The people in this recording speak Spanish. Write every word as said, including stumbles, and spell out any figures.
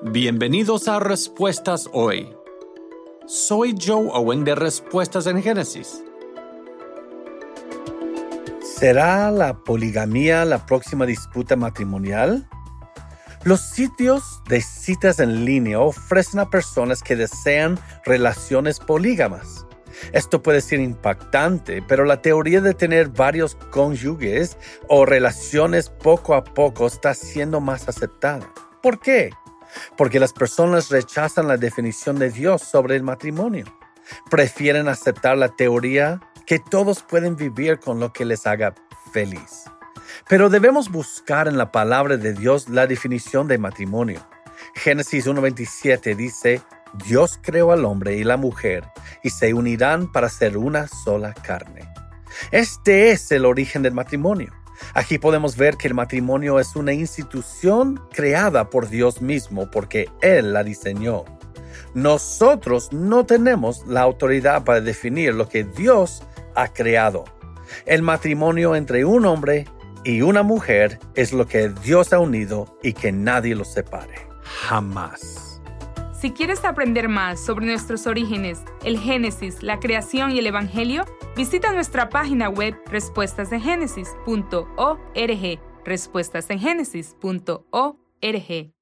Bienvenidos a Respuestas Hoy. Soy Joe Owen de Respuestas en Génesis. ¿Será la poligamía la próxima disputa matrimonial? Los sitios de citas en línea ofrecen a personas que desean relaciones polígamas. Esto puede ser impactante, pero la teoría de tener varios cónyuges o relaciones poco a poco está siendo más aceptada. ¿Por qué? Porque las personas rechazan la definición de Dios sobre el matrimonio. Prefieren aceptar la teoría que todos pueden vivir con lo que les haga feliz. Pero debemos buscar en la palabra de Dios la definición de matrimonio. Génesis uno veintisiete dice: Dios creó al hombre y la mujer y se unirán para ser una sola carne. Este es el origen del matrimonio. Aquí podemos ver que el matrimonio es una institución creada por Dios mismo porque Él la diseñó. Nosotros no tenemos la autoridad para definir lo que Dios ha creado. El matrimonio entre un hombre y una mujer es lo que Dios ha unido y que nadie los separe. Jamás. Si quieres aprender más sobre nuestros orígenes, el Génesis, la creación y el Evangelio, visita nuestra página web respuestas en génesis punto org, respuestas en génesis punto org.